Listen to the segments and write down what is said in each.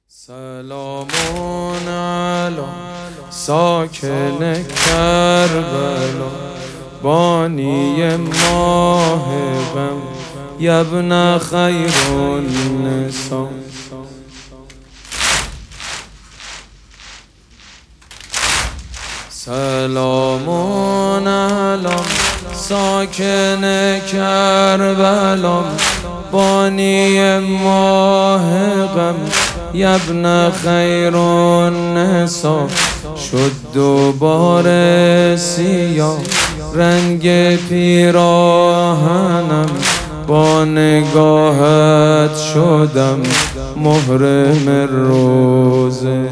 سلام علی ساکن کربلا بانی ماه غم یبن خیر النساء. سلام علی ساکن کربلا بانی ماه غم یبن خیر النساء. شد دوباره سیاه رنگ پیراهنم، با نگاهت شدم محرم روزه.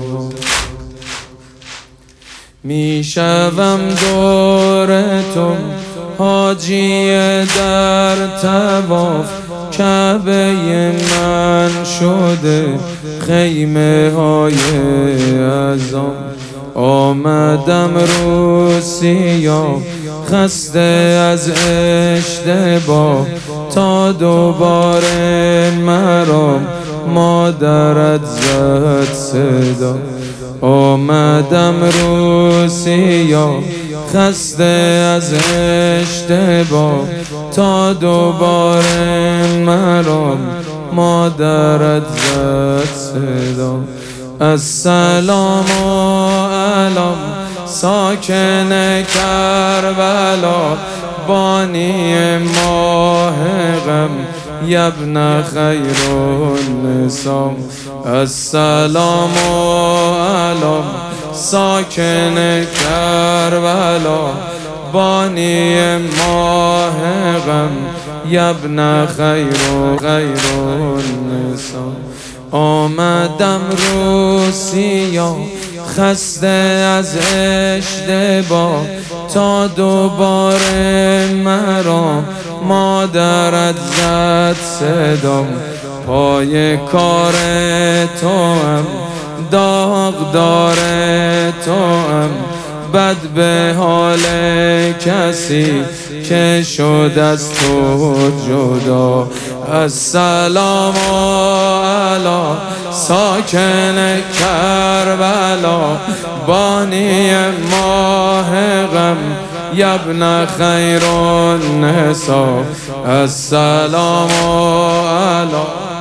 میشوم دور تو حاجی در طواف، کعبه من شده خیمه های اعظم. آمدم رو سیاه خسته از اشتباه، تا دوباره مرا مادرت زد صدا. آمدم رو سیاه خسته از اشتباه، تا دوباره مرا مادرت زد صدا. السلام علی ساکن کربلا بانی ماه غم یبن خیر النساء. السلام علی ساکن کربلا بانی ماه غم یبن خیر النساء. آمدم رو سیاه خسته از اشتباه، تا دوباره مرا مادرت زد صدا. پای کار تو هم داغدار تو هم، بد به حال کسی که شد از تو جدا. السلام علی ساکن کربلا بانی ماه غم یبن خیر النساء. السلام علی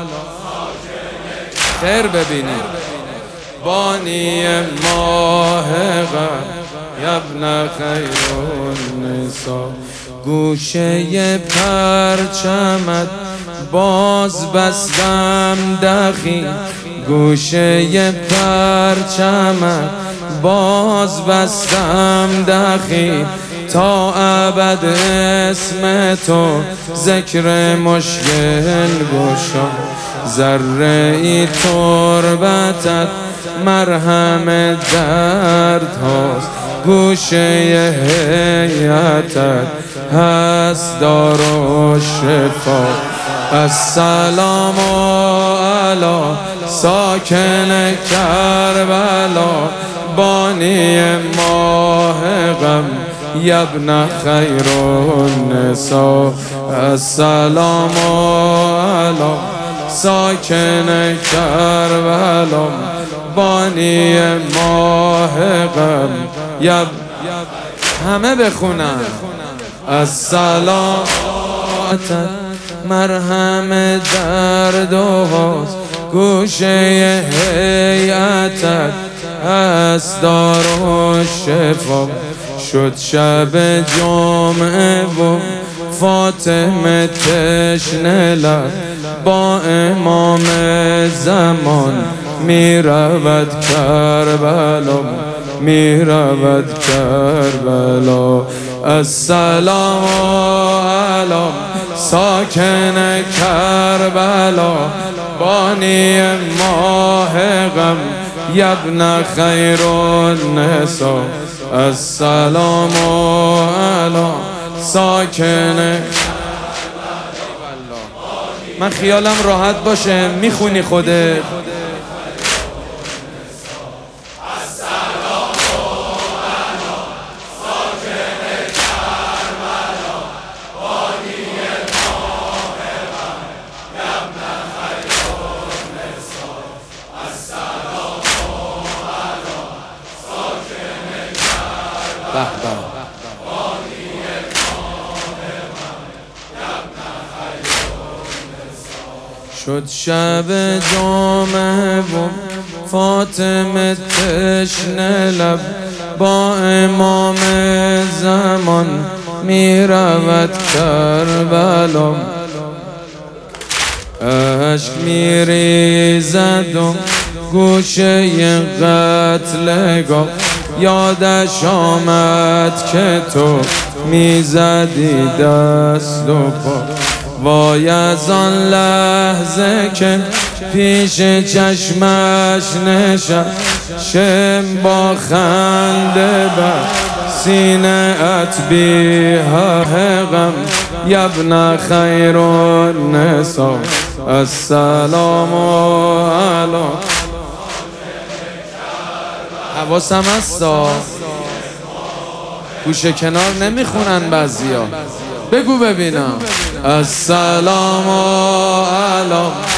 خیر ببینید بانی ماه غم یبن خیر النساء. گوشه پرچمت باز بستم دخی، گوشه پرچمت باز بستم دخی، تا ابد اسم تو ذکر مشکل گشا. ذره ای تربتت مرهم درد هاست، گوشه حیاتت هست دار و شفا. السلام علی ساکن کربلا بانی ماه غم یبن خیر النساء. السلام علی ساکن کربلا بانی ماه غم همه بخونن. السلام مرهم درد و هاست، گوشه حیاتت هست دار و شفا. شد شب جمعه و فاطمه تشنه لب، با امام زمان می رود کربلا، می رود کربلا. السلام علی ساکن کربلا بانی ماه غم یبن خیر النساء. السلام علی ساکن. من خیالم راحت باشه میخونی خودت. Hasta شد شب جمعه و فاطمه تشنه لب با امام زمان می رود کربلا. عشق می ریزد و گوشه قتلگاه یادش آمد که تو می زدی دست و پا. وای از آن لحظه که پیش چشمش نشستم با خنده بر سینه ات بی غم. یبن خیر النساء السلام علیکم. حواسم هستا گوشه کنار نمیخونن بعضیا. بگو ببینم. السلام علیکم